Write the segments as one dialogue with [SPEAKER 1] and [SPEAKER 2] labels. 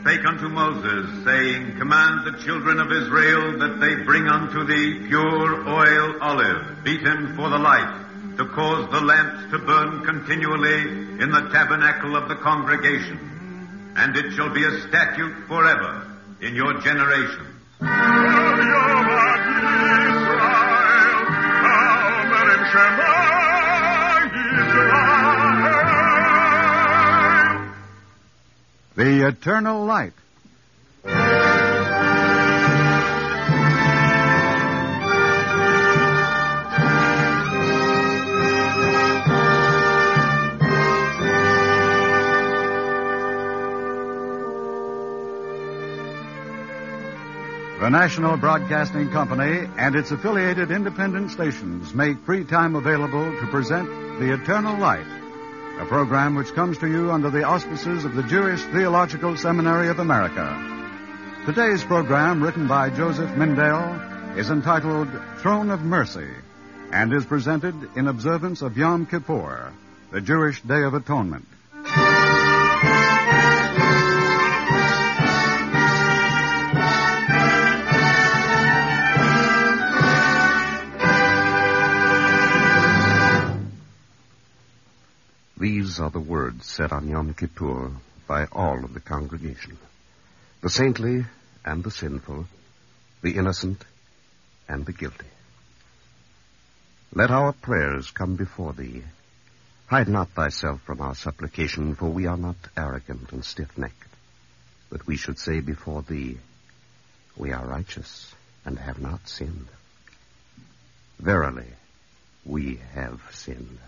[SPEAKER 1] spake unto Moses, saying, Command the children of Israel that they bring unto thee pure oil olive, beaten for the light, to cause the lamps to burn continually in the tabernacle of the congregation. And it shall be a statute forever in your generations.
[SPEAKER 2] The Eternal Light. The National Broadcasting Company and its affiliated independent stations make free time available to present The Eternal Light, a program which comes to you under the auspices of the Jewish Theological Seminary of America. Today's program, written by Joseph Mindale, is entitled Throne of Mercy and is presented in observance of Yom Kippur, the Jewish Day of Atonement.
[SPEAKER 3] These are the words said on Yom Kippur by all of the congregation, the saintly and the sinful, the innocent and the guilty. Let our prayers come before thee. Hide not thyself from our supplication, for we are not arrogant and stiff-necked, but we should say before thee, we are righteous and have not sinned. Verily, we have sinned.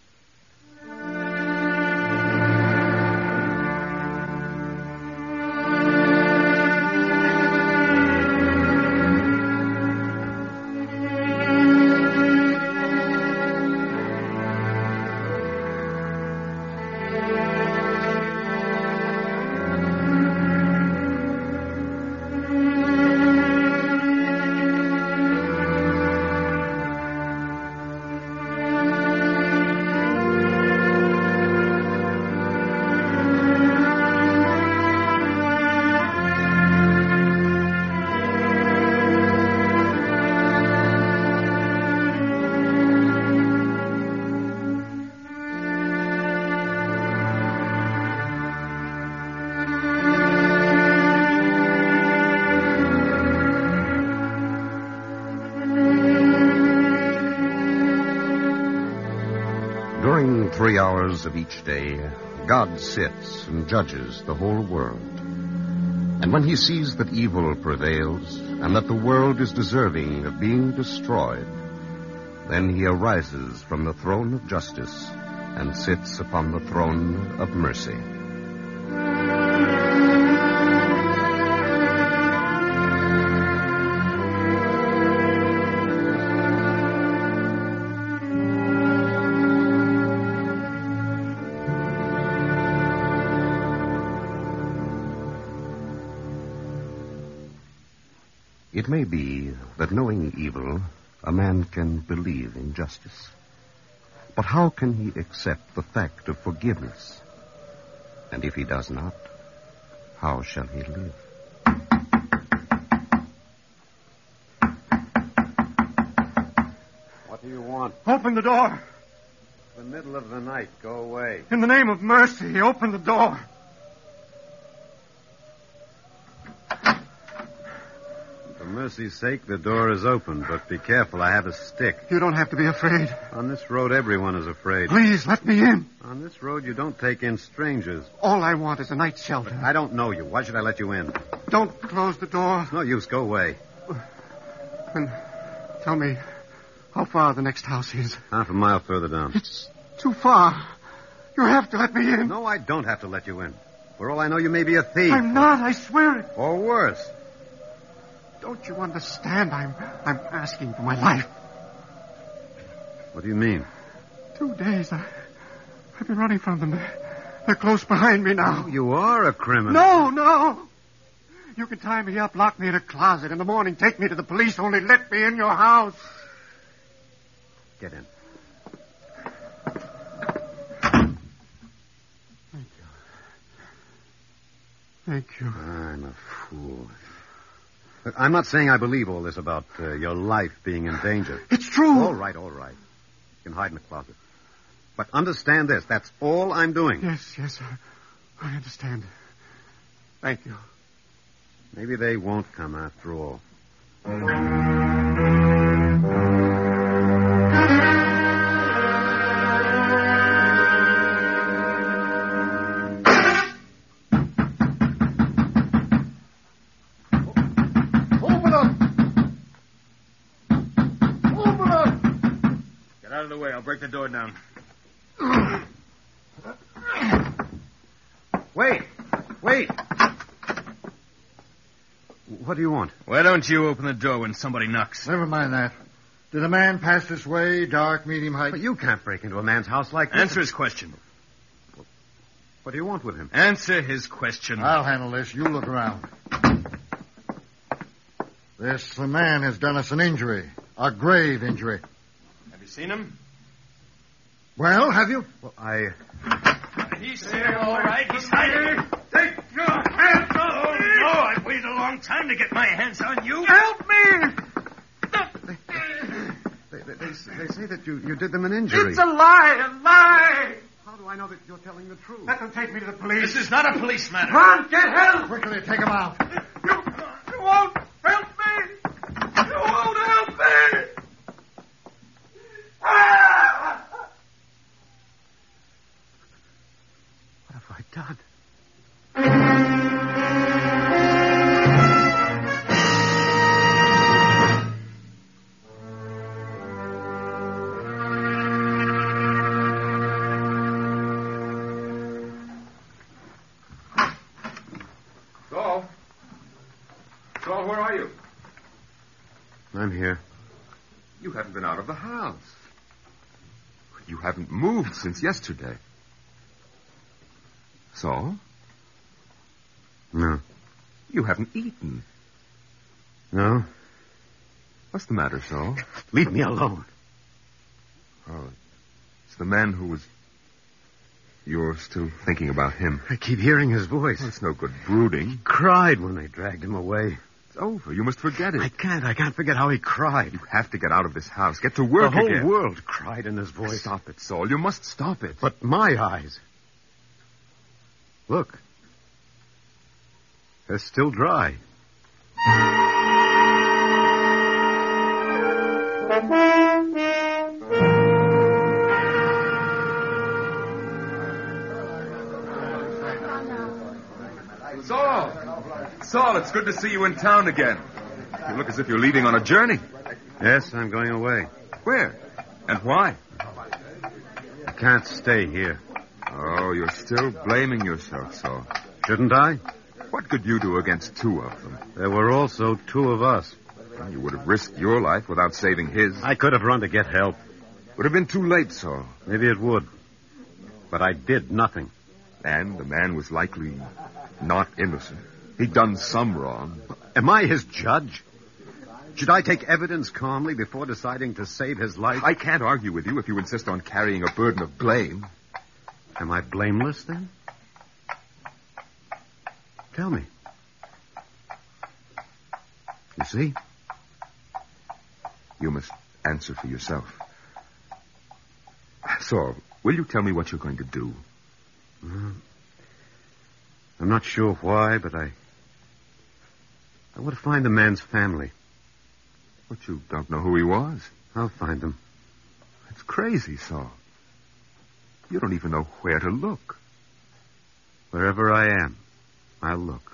[SPEAKER 3] During 3 hours of each day, God sits and judges the whole world. And when he sees that evil prevails and that the world is deserving of being destroyed, then he arises from the throne of justice and sits upon the throne of mercy. It may be that knowing evil, a man can believe in justice. But how can he accept the fact of forgiveness? And if he does not, how shall he live?
[SPEAKER 4] What do you want?
[SPEAKER 5] Open the door.
[SPEAKER 4] The middle of the night. Go away.
[SPEAKER 5] In the name of mercy, open the door.
[SPEAKER 4] For mercy's sake, the door is open, but be careful, I have a stick.
[SPEAKER 5] You don't have to be afraid.
[SPEAKER 4] On this road, everyone is afraid.
[SPEAKER 5] Please, let me in.
[SPEAKER 4] On this road, you don't take in strangers.
[SPEAKER 5] All I want is a night's shelter.
[SPEAKER 4] I don't know you. Why should I let you in?
[SPEAKER 5] Don't close the door.
[SPEAKER 4] No use. Go away.
[SPEAKER 5] Then tell me how far the next house is.
[SPEAKER 4] Half a mile further down.
[SPEAKER 5] It's too far. You have to let me in.
[SPEAKER 4] No, I don't have to let you in. For all I know, you may be a thief.
[SPEAKER 5] I'm not, I swear it.
[SPEAKER 4] Or worse.
[SPEAKER 5] Don't you understand? I'm asking for my life.
[SPEAKER 4] What do you mean?
[SPEAKER 5] 2 days. I've been running from them. They're close behind me now.
[SPEAKER 4] Oh, you are a criminal.
[SPEAKER 5] No. You can tie me up, lock me in a closet. In the morning, take me to the police. Only let me in your house.
[SPEAKER 4] Get in.
[SPEAKER 5] Thank you. Thank you.
[SPEAKER 4] I'm a fool. Look, I'm not saying I believe all this about your life being in danger.
[SPEAKER 5] It's true.
[SPEAKER 4] All right. You can hide in the closet. But understand this. That's all I'm doing.
[SPEAKER 5] Yes, I understand. Thank you.
[SPEAKER 4] Maybe they won't come after all.
[SPEAKER 6] I'll break the door down.
[SPEAKER 4] Wait. What do you want?
[SPEAKER 6] Why don't you open the door when somebody knocks?
[SPEAKER 7] Never mind that. Did a man pass this way, dark, medium height?
[SPEAKER 4] But you can't break into a man's house like this.
[SPEAKER 6] Answer his question.
[SPEAKER 4] What do you want with him?
[SPEAKER 6] Answer his question.
[SPEAKER 7] I'll handle this. You look around. This man has done us an injury. A grave injury.
[SPEAKER 6] Have you seen him?
[SPEAKER 7] Well, have you?
[SPEAKER 4] Well, I...
[SPEAKER 6] He's there, all right. He's hiding. Take your hands off me! No, I've waited a long time to get my hands on you.
[SPEAKER 5] Help me!
[SPEAKER 4] They say that you did them an injury.
[SPEAKER 5] It's a lie!
[SPEAKER 4] How do I know that you're telling the truth?
[SPEAKER 5] Let them take me to the police.
[SPEAKER 6] This is not a police matter.
[SPEAKER 5] Run, get help!
[SPEAKER 7] Quickly, take him out.
[SPEAKER 5] You won't help me! You won't help me! Ah!
[SPEAKER 4] What have I done?
[SPEAKER 8] Saul, where are you?
[SPEAKER 4] I'm here.
[SPEAKER 8] You haven't been out of the house. You haven't moved since yesterday. Saul?
[SPEAKER 4] No.
[SPEAKER 8] You haven't eaten.
[SPEAKER 4] No?
[SPEAKER 8] What's the matter, Saul?
[SPEAKER 4] Leave me alone.
[SPEAKER 8] Oh, it's the man who was... You're still thinking about him.
[SPEAKER 4] I keep hearing his voice.
[SPEAKER 8] Well, it's no good brooding.
[SPEAKER 4] He cried when they dragged him away.
[SPEAKER 8] It's over. You must forget it.
[SPEAKER 4] I can't forget how he cried.
[SPEAKER 8] You have to get out of this house. Get to work
[SPEAKER 4] again.
[SPEAKER 8] again.
[SPEAKER 4] The whole world cried in his voice.
[SPEAKER 8] Stop it, Saul. You must stop it.
[SPEAKER 4] But my eyes... Look. They're still dry.
[SPEAKER 8] Saul, it's good to see you in town again. You look as if you're leaving on a journey.
[SPEAKER 4] Yes, I'm going away.
[SPEAKER 8] Where? And why?
[SPEAKER 4] I can't stay here.
[SPEAKER 8] Oh, you're still blaming yourself, Saul.
[SPEAKER 4] Shouldn't I?
[SPEAKER 8] What could you do against two of them?
[SPEAKER 4] There were also two of us.
[SPEAKER 8] You would have risked your life without saving his.
[SPEAKER 4] I could have run to get help.
[SPEAKER 8] Would have been too late, Saul.
[SPEAKER 4] Maybe it would. But I did nothing.
[SPEAKER 8] And the man was likely not innocent. He'd done some wrong.
[SPEAKER 4] Am I his judge? Should I take evidence calmly before deciding to save his life?
[SPEAKER 8] I can't argue with you if you insist on carrying a burden of blame.
[SPEAKER 4] Am I blameless, then? Tell me. You see?
[SPEAKER 8] You must answer for yourself. Saul, will you tell me what you're going to do?
[SPEAKER 4] I'm not sure why, but I want to find the man's family.
[SPEAKER 8] But you don't know who he was.
[SPEAKER 4] I'll find them.
[SPEAKER 8] It's crazy, Saul. You don't even know where to look.
[SPEAKER 4] Wherever I am, I'll look.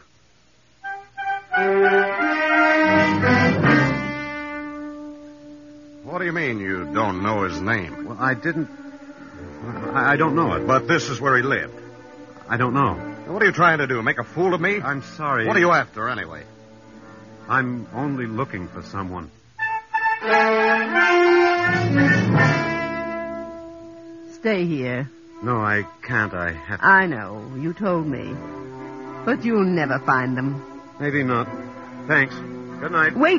[SPEAKER 7] What do you mean you don't know his name?
[SPEAKER 4] Well, I don't know it.
[SPEAKER 7] But this is where he lived.
[SPEAKER 4] I don't know.
[SPEAKER 7] What are you trying to do, make a fool of me?
[SPEAKER 4] I'm sorry.
[SPEAKER 7] What are you after, anyway?
[SPEAKER 4] I'm only looking for someone.
[SPEAKER 9] Stay here.
[SPEAKER 4] No, I can't. I have to.
[SPEAKER 9] I know. You told me. But you'll never find them.
[SPEAKER 4] Maybe not. Thanks. Good night.
[SPEAKER 9] Wait.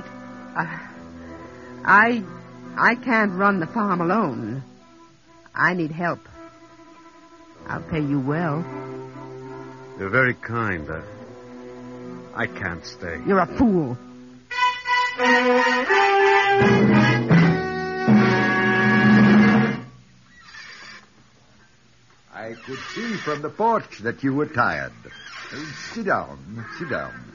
[SPEAKER 9] I can't run the farm alone. I need help. I'll pay you well.
[SPEAKER 4] You're very kind. I can't stay.
[SPEAKER 9] You're a fool.
[SPEAKER 10] I could see from the porch that you were tired. Sit down. Sit down.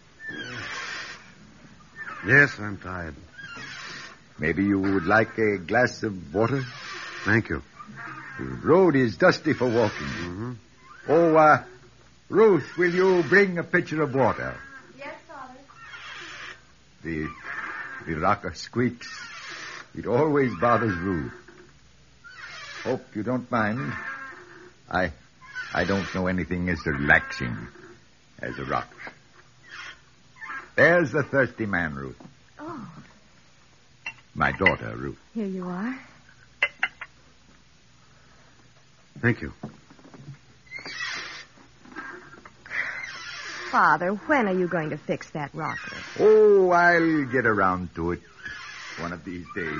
[SPEAKER 4] Yes, I'm tired.
[SPEAKER 10] Maybe you would like a glass of water?
[SPEAKER 4] Thank you.
[SPEAKER 10] The road is dusty for walking.
[SPEAKER 4] Mm-hmm.
[SPEAKER 10] Oh, Ruth, will you bring a pitcher of water?
[SPEAKER 11] Yes, Father.
[SPEAKER 10] The rocker squeaks. It always bothers Ruth. Hope you don't mind. I don't know anything as relaxing as a rock. There's the thirsty man, Ruth.
[SPEAKER 11] Oh.
[SPEAKER 10] My daughter, Ruth.
[SPEAKER 11] Here you are.
[SPEAKER 4] Thank you.
[SPEAKER 11] Father, when are you going to fix that rocker?
[SPEAKER 10] Oh, I'll get around to it one of these days.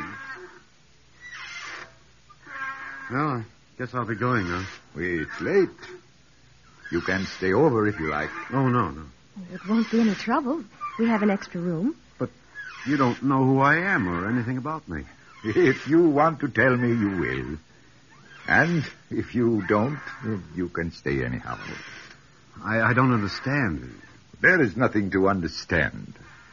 [SPEAKER 4] Well, I guess I'll be going now.
[SPEAKER 10] It's late. You can stay over if you like.
[SPEAKER 4] Oh, no.
[SPEAKER 11] It won't be any trouble. We have an extra room.
[SPEAKER 4] But you don't know who I am or anything about me.
[SPEAKER 10] If you want to tell me, you will. And if you don't, you can stay anyhow.
[SPEAKER 4] I don't understand.
[SPEAKER 10] There is nothing to understand.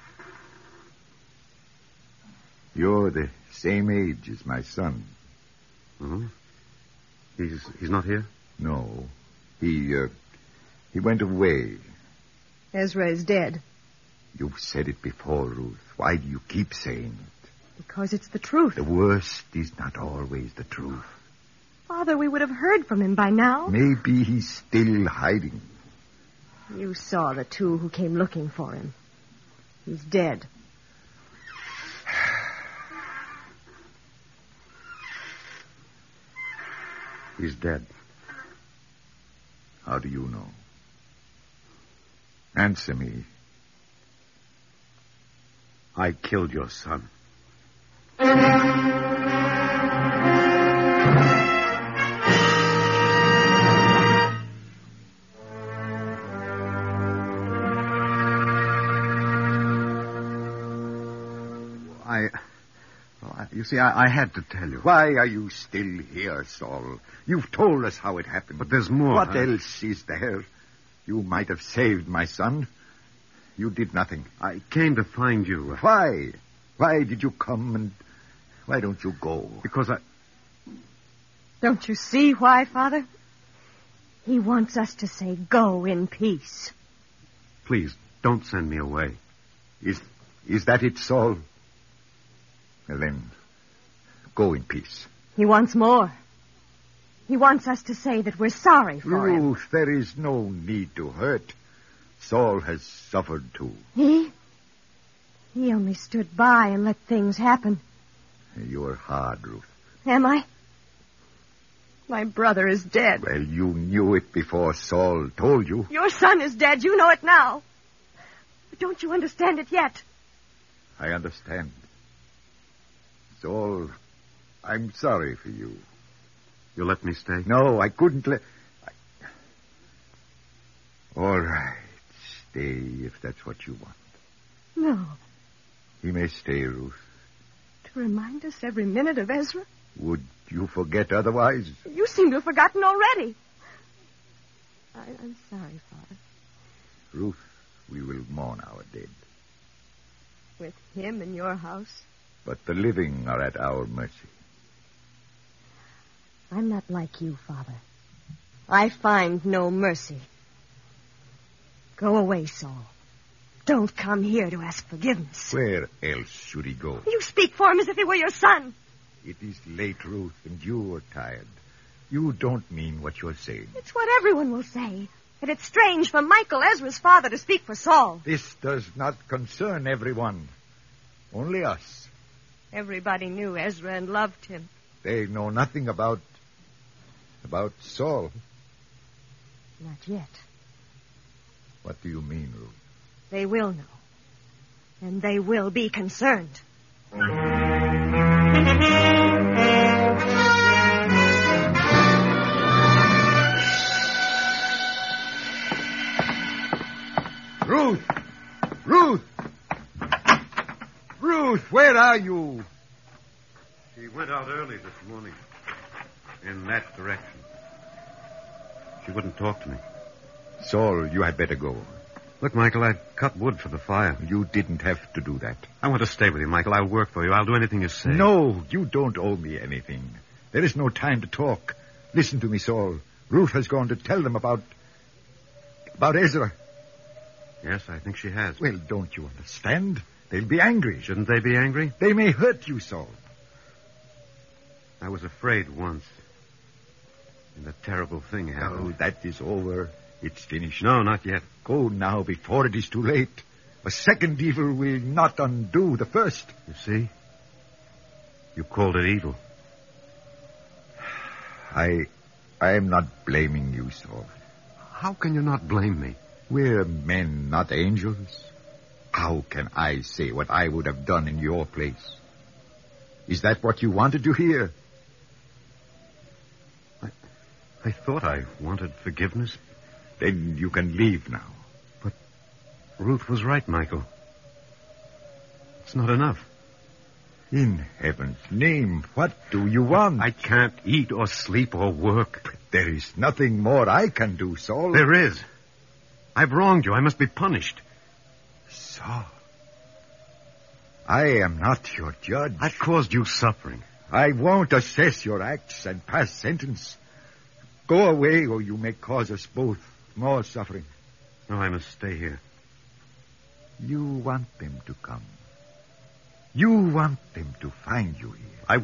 [SPEAKER 10] You're the same age as my son.
[SPEAKER 4] Uh-huh. He's not here?
[SPEAKER 10] No. He went away.
[SPEAKER 11] Ezra is dead.
[SPEAKER 10] You've said it before, Ruth. Why do you keep saying it?
[SPEAKER 11] Because it's the truth.
[SPEAKER 10] The worst is not always the truth.
[SPEAKER 11] Father, we would have heard from him by now.
[SPEAKER 10] Maybe he's still hiding.
[SPEAKER 11] You saw the two who came looking for him. He's dead.
[SPEAKER 4] He's dead.
[SPEAKER 10] How do you know? Answer me.
[SPEAKER 4] I killed your son. You see, I had to tell you.
[SPEAKER 10] Why are you still here, Saul? You've told us how it happened.
[SPEAKER 4] But there's more.
[SPEAKER 10] What else is there? You might have saved my son. You did nothing.
[SPEAKER 4] I came to find you.
[SPEAKER 10] Why? Why did you come and why don't you go?
[SPEAKER 4] Because
[SPEAKER 11] Don't you see why, Father? He wants us to say go in peace.
[SPEAKER 4] Please, don't send me away.
[SPEAKER 10] Is that it, Saul? Well, then, go in peace.
[SPEAKER 11] He wants more. He wants us to say that we're sorry for him.
[SPEAKER 10] Ruth, there is no need to hurt. Saul has suffered too.
[SPEAKER 11] He only stood by and let things happen.
[SPEAKER 10] You're hard, Ruth.
[SPEAKER 11] Am I? My brother is dead.
[SPEAKER 10] Well, you knew it before Saul told you.
[SPEAKER 11] Your son is dead. You know it now. But don't you understand it yet?
[SPEAKER 10] I understand. Saul, I'm sorry for you.
[SPEAKER 4] You'll let me stay?
[SPEAKER 10] No, I couldn't let... All right. Stay if that's what you want.
[SPEAKER 11] No.
[SPEAKER 10] He may stay, Ruth.
[SPEAKER 11] To remind us every minute of Ezra?
[SPEAKER 10] Would you forget otherwise?
[SPEAKER 11] You seem to have forgotten already. I'm sorry, Father.
[SPEAKER 10] Ruth, we will mourn our dead.
[SPEAKER 11] With him in your house?
[SPEAKER 10] But the living are at our mercy.
[SPEAKER 11] I'm not like you, Father. I find no mercy. Go away, Saul. Don't come here to ask forgiveness.
[SPEAKER 10] Where else should he go?
[SPEAKER 11] You speak for him as if he were your son.
[SPEAKER 10] It is late, Ruth, and you are tired. You don't mean what you're saying.
[SPEAKER 11] It's what everyone will say. That it's strange for Michael, Ezra's father, to speak for Saul.
[SPEAKER 10] This does not concern everyone. Only us.
[SPEAKER 11] Everybody knew Ezra and loved him.
[SPEAKER 10] They know nothing about Saul.
[SPEAKER 11] Not yet.
[SPEAKER 10] What do you mean, Ruth?
[SPEAKER 11] They will know. And they will be concerned.
[SPEAKER 10] Ruth! are you?
[SPEAKER 4] She went out early this morning. In that direction. She wouldn't talk to me.
[SPEAKER 10] Saul, you had better go.
[SPEAKER 4] Look, Michael, I cut wood for the fire.
[SPEAKER 10] You didn't have to do that.
[SPEAKER 4] I want to stay with you, Michael. I'll work for you. I'll do anything you say.
[SPEAKER 10] No, you don't owe me anything. There is no time to talk. Listen to me, Saul. Ruth has gone to tell them about Ezra.
[SPEAKER 4] Yes, I think she has.
[SPEAKER 10] Well, don't you understand? They'll be angry.
[SPEAKER 4] Shouldn't they be angry?
[SPEAKER 10] They may hurt you, Saul.
[SPEAKER 4] I was afraid once. And a terrible thing happened.
[SPEAKER 10] Oh, that is over. It's finished.
[SPEAKER 4] No, not yet.
[SPEAKER 10] Go now before it is too late. A second evil will not undo the first.
[SPEAKER 4] You see? You called it evil.
[SPEAKER 10] I am not blaming you, Saul.
[SPEAKER 4] How can you not blame me?
[SPEAKER 10] We're men, not angels. How can I say what I would have done in your place? Is that what you wanted to hear?
[SPEAKER 4] I thought I wanted forgiveness.
[SPEAKER 10] Then you can leave now.
[SPEAKER 4] But Ruth was right, Michael. It's not enough.
[SPEAKER 10] In heaven's name, what do you want?
[SPEAKER 4] I can't eat or sleep or work.
[SPEAKER 10] But there is nothing more I can do, Saul.
[SPEAKER 4] There is. I've wronged you. I must be punished.
[SPEAKER 10] Saul, I am not your judge.
[SPEAKER 4] I've caused you suffering.
[SPEAKER 10] I won't assess your acts and pass sentence. Go away, or you may cause us both more suffering.
[SPEAKER 4] No, I must stay here.
[SPEAKER 10] You want them to come. You want them to find you here.
[SPEAKER 4] I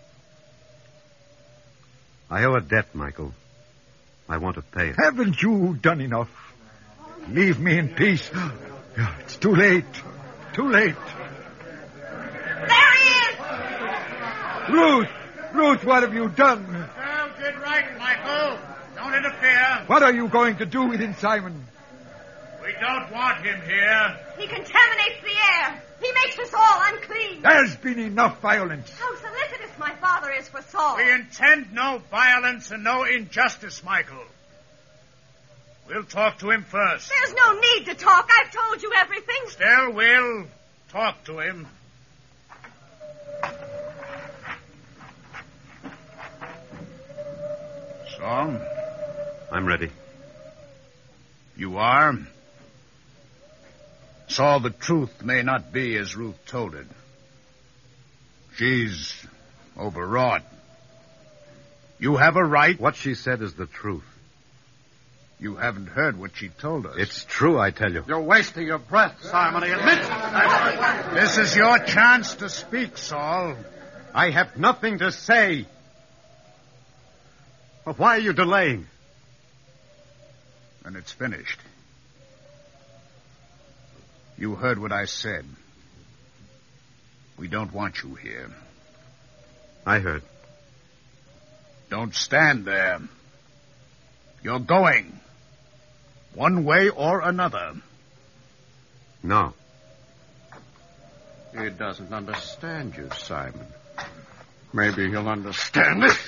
[SPEAKER 4] owe a debt, Michael. I want to pay it.
[SPEAKER 10] Haven't you done enough? Leave me in peace. It's too late. Too late.
[SPEAKER 11] There he is!
[SPEAKER 10] Ruth, what have you done?
[SPEAKER 5] Serves it right, Michael. Don't interfere.
[SPEAKER 10] What are you going to do with him, Simon?
[SPEAKER 5] We don't want him here.
[SPEAKER 11] He contaminates the air. He makes us all unclean.
[SPEAKER 10] There's been enough violence.
[SPEAKER 11] How solicitous my father is for Saul.
[SPEAKER 5] We intend no violence and no injustice, Michael. We'll talk to him first.
[SPEAKER 11] There's no need to talk. I've told you everything.
[SPEAKER 5] Still, we'll talk to him. Saul?
[SPEAKER 4] I'm ready.
[SPEAKER 5] You are? Saul, the truth may not be as Ruth told it. She's overwrought. You have a right.
[SPEAKER 4] What she said is the truth.
[SPEAKER 5] You haven't heard what she told us.
[SPEAKER 4] It's true, I tell you.
[SPEAKER 5] You're wasting your breath, Simon. He admits it. This is your chance to speak, Saul.
[SPEAKER 4] I have nothing to say. Well, why are you delaying?
[SPEAKER 5] And it's finished. You heard what I said. We don't want you here.
[SPEAKER 4] I heard.
[SPEAKER 5] Don't stand there. You're going. One way or another.
[SPEAKER 4] No.
[SPEAKER 5] He doesn't understand you, Simon. Maybe he'll understand this.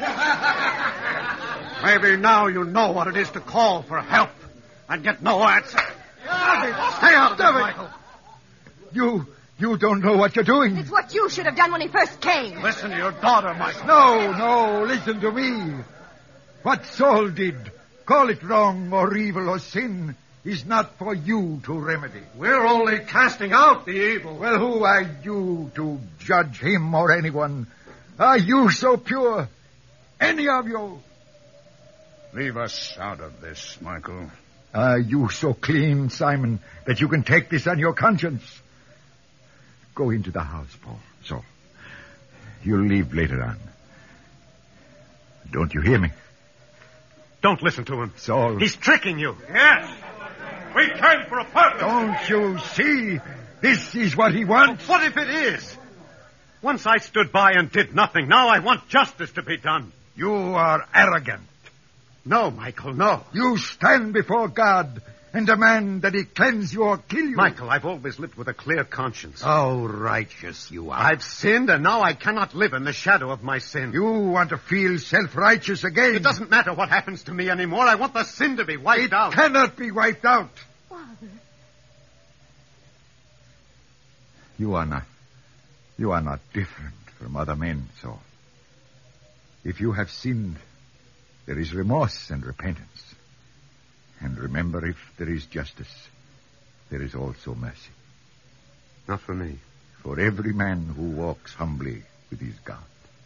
[SPEAKER 5] Maybe now you know what it is to call for help and get no answer. Stay out of this, Michael.
[SPEAKER 10] You don't know what you're doing.
[SPEAKER 11] It's what you should have done when he first came.
[SPEAKER 5] Listen to your daughter, Michael.
[SPEAKER 10] No, listen to me. What Saul did, call it wrong or evil or sin, is not for you to remedy.
[SPEAKER 5] We're only casting out the evil.
[SPEAKER 10] Well, who are you to judge him or anyone? Are you so pure? Any of you?
[SPEAKER 5] Leave us out of this, Michael.
[SPEAKER 10] Are you so clean, Simon, that you can take this on your conscience? Go into the house, Paul. So, you'll leave later on. Don't you hear me?
[SPEAKER 4] Don't listen to him.
[SPEAKER 10] Saul.
[SPEAKER 4] He's tricking you.
[SPEAKER 5] Yes. We came for a purpose.
[SPEAKER 10] Don't you see? This is what he wants.
[SPEAKER 4] What if it is? Once I stood by and did nothing. Now I want justice to be done.
[SPEAKER 10] You are arrogant.
[SPEAKER 4] No, Michael, no.
[SPEAKER 10] You stand before God and demand that he cleanse you or kill you.
[SPEAKER 4] Michael, I've always lived with a clear conscience.
[SPEAKER 10] How righteous you are.
[SPEAKER 4] I've sinned, and now I cannot live in the shadow of my sin.
[SPEAKER 10] You want to feel self-righteous again.
[SPEAKER 4] It doesn't matter what happens to me anymore. I want the sin to be wiped out.
[SPEAKER 10] It cannot be wiped out.
[SPEAKER 11] Father.
[SPEAKER 10] You are You are not different from other men, Saul. If you have sinned, there is remorse and repentance. And remember, if there is justice, there is also mercy.
[SPEAKER 4] Not for me.
[SPEAKER 10] For every man who walks humbly with his God.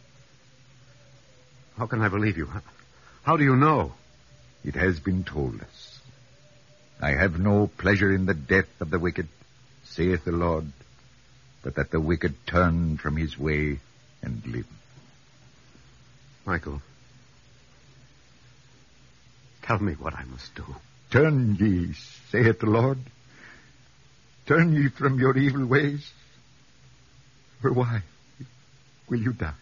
[SPEAKER 4] How can I believe you? How do you know?
[SPEAKER 10] It has been told us. I have no pleasure in the death of the wicked, saith the Lord, but that the wicked turn from his way and live.
[SPEAKER 4] Michael, tell me what I must do.
[SPEAKER 10] Turn ye, saith the Lord. Turn ye from your evil ways. For why will you die?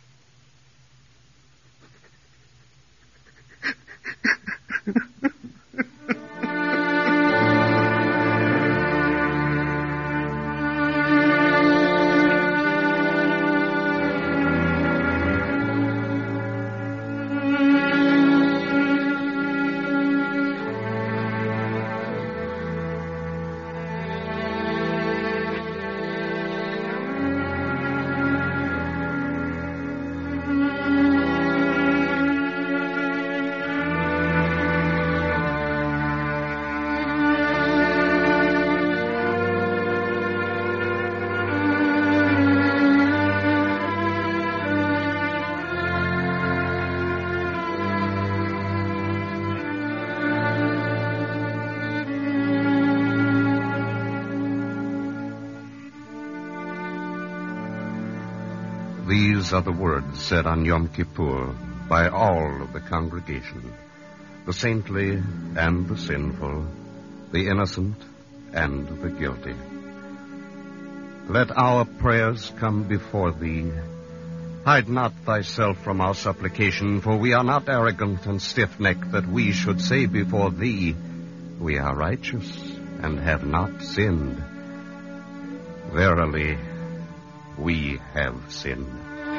[SPEAKER 3] These are the words said on Yom Kippur by all of the congregation, the saintly and the sinful, the innocent and the guilty. Let our prayers come before thee. Hide not thyself from our supplication, for we are not arrogant and stiff-necked that we should say before thee, we are righteous and have not sinned. Verily, we have sinned.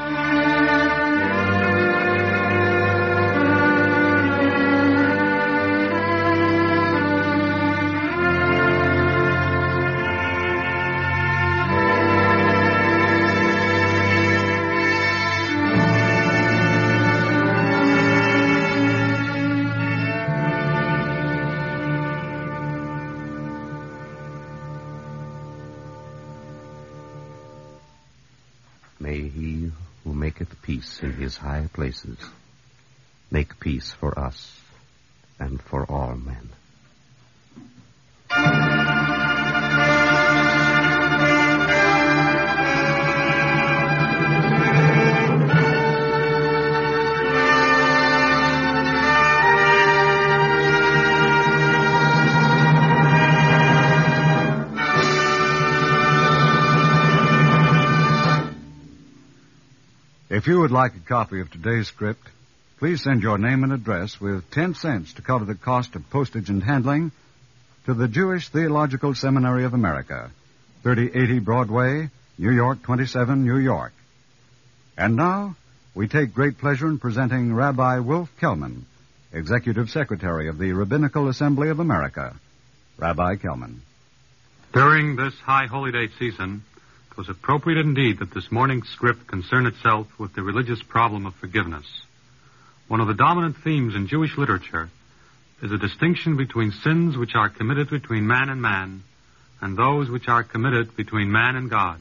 [SPEAKER 3] May he who maketh peace in his high places make peace for us and for all men.
[SPEAKER 2] If you would like a copy of today's script, please send your name and address with 10 cents to cover the cost of postage and handling to the Jewish Theological Seminary of America, 3080 Broadway, New York 27, New York. And now, we take great pleasure in presenting Rabbi Wolf Kelman, Executive Secretary of the Rabbinical Assembly of America. Rabbi Kelman.
[SPEAKER 12] During this High Holy Day season, it was appropriate indeed that this morning's script concern itself with the religious problem of forgiveness. One of the dominant themes in Jewish literature is a distinction between sins which are committed between man and those which are committed between man and God.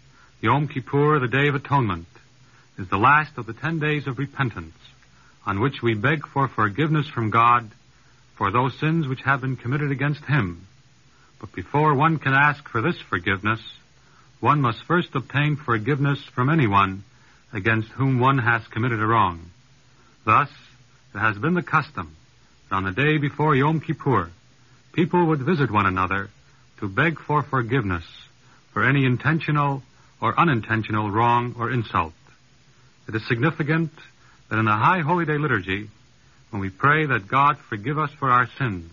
[SPEAKER 12] Yom Kippur, the Day of Atonement, is the last of the 10 days of repentance on which we beg for forgiveness from God for those sins which have been committed against Him. But before one can ask for this forgiveness, one must first obtain forgiveness from anyone against whom one has committed a wrong. Thus, it has been the custom that on the day before Yom Kippur, people would visit one another to beg for forgiveness for any intentional or unintentional wrong or insult. It is significant that in the High Holy Day liturgy, when we pray that God forgive us for our sins,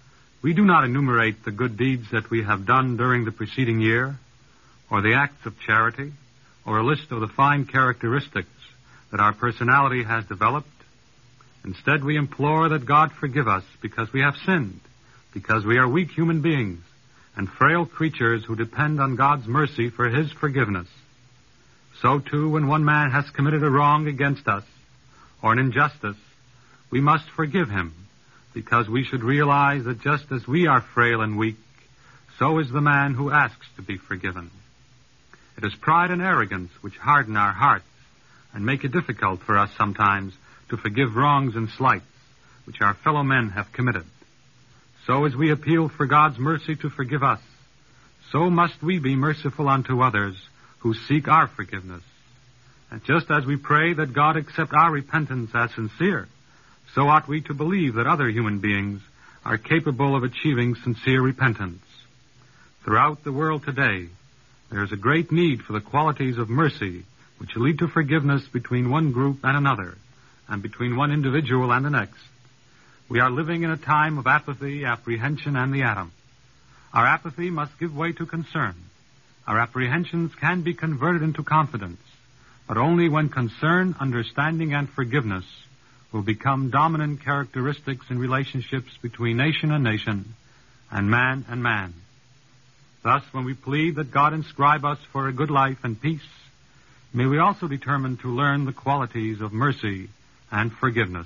[SPEAKER 12] we do not enumerate the good deeds that we have done during the preceding year, or the acts of charity, or a list of the fine characteristics that our personality has developed. Instead, we implore that God forgive us because we have sinned, because we are weak human beings and frail creatures who depend on God's mercy for His forgiveness. So, too, when one man has committed a wrong against us, or an injustice, we must forgive him, because we should realize that just as we are frail and weak, so is the man who asks to be forgiven. It is pride and arrogance which harden our hearts and make it difficult for us sometimes to forgive wrongs and slights which our fellow men have committed. So as we appeal for God's mercy to forgive us, so must we be merciful unto others who seek our forgiveness. And just as we pray that God accept our repentance as sincere, so ought we to believe that other human beings are capable of achieving sincere repentance. Throughout the world today, there is a great need for the qualities of mercy which lead to forgiveness between one group and another, and between one individual and the next. We are living in a time of apathy, apprehension, and the atom. Our apathy must give way to concern. Our apprehensions can be converted into confidence, but only when concern, understanding, and forgiveness will become dominant characteristics in relationships between nation and nation, and man and man. Thus, when we plead that God inscribe us for a good life and peace, may we also determine to learn the qualities of mercy and forgiveness.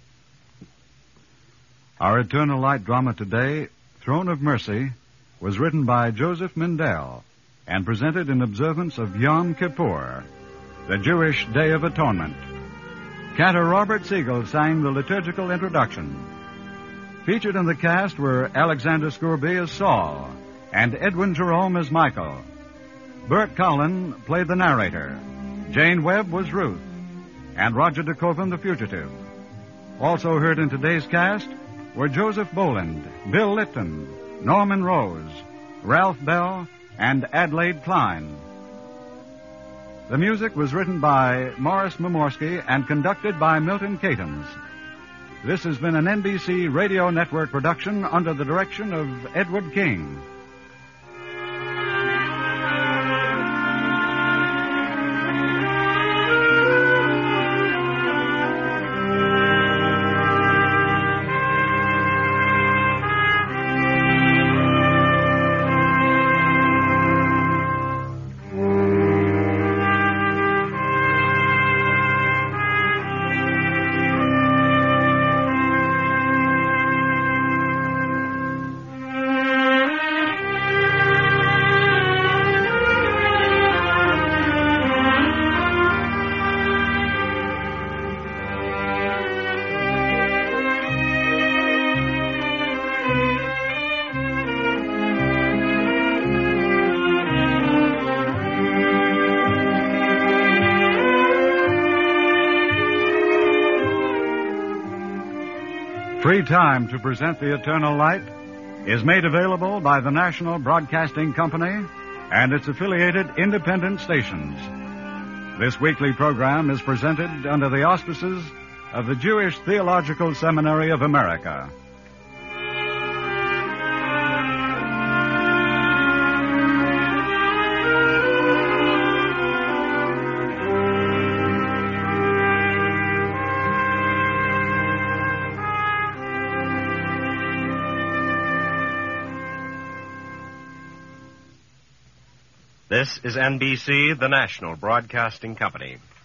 [SPEAKER 2] Our Eternal Light drama today, Throne of Mercy, was written by Joseph Mindell and presented in observance of Yom Kippur, the Jewish Day of Atonement. Cantor Robert Siegel sang the liturgical introduction. Featured in the cast were Alexander Scourby as Saul and Edwin Jerome as Michael. Bert Collin played the narrator. Jane Webb was Ruth, and Roger DeKoven the fugitive. Also heard in today's cast were Joseph Boland, Bill Lipton, Norman Rose, Ralph Bell, and Adelaide Klein. The music was written by Morris Momorsky and conducted by Milton Catons. This has been an NBC Radio Network production under the direction of Edward King. Free time to present the Eternal Light is made available by the National Broadcasting Company and its affiliated independent stations. This weekly program is presented under the auspices of the Jewish Theological Seminary of America.
[SPEAKER 13] This is NBC, the National Broadcasting Company.